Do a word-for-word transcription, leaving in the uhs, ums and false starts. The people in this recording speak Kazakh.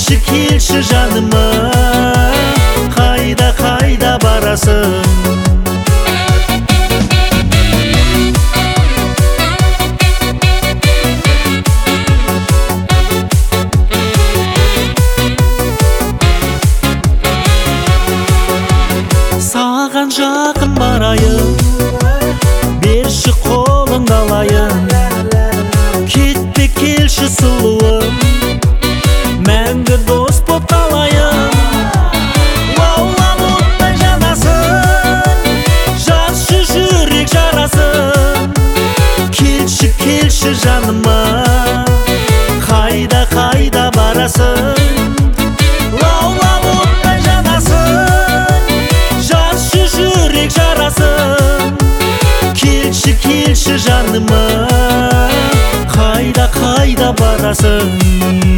Келші, келші жаныма, қайда, қайда барасың? Саған жақын барайын, берші қолыңды алайын. Кетпе, келші сұлуым, мәңгі дос боп қалайын. Лаулап оттай жанасың, жазшы жүрек жарасын. Келші, келші жаныма, қайда, қайда барасың? Лаулап оттай жанасың, жазшы жүрек жарасын. Келші, келші жаныма, қайда, қайда барасың?